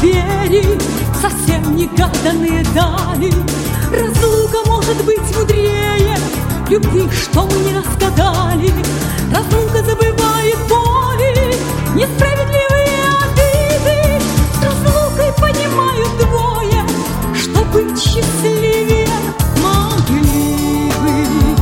двери, совсем негаданные дали. Разлука может быть мудрее любви, что мы не рассказали. Разлука забывает боли, несправедливые обиды. С разлукой понимают двое, что быть счастливее могли бы.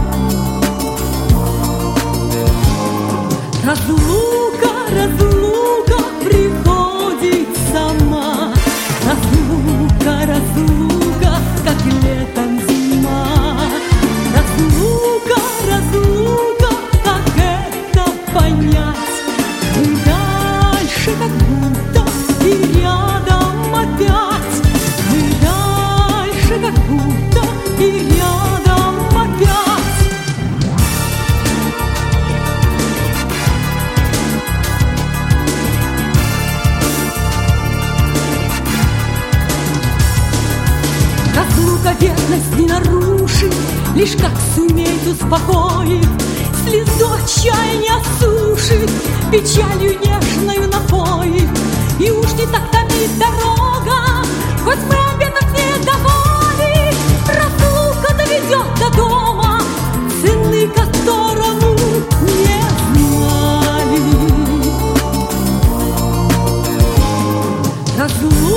Разлука, разлука приходит сама. Разлука, разлука, как летом зима. Разлука, разлука, как это понять? Мы дальше как будто и рядом опять. Мы дальше как будто и рядом опять. Разлука верность не нарушит, лишь как сумеет успокоить. Слезу отчаяния осушит, печалью нежною напоит. И уж не так томит дорога, хоть мы обе на ней довольны. Разлука доведет до дома, цены которому не знали. Разлука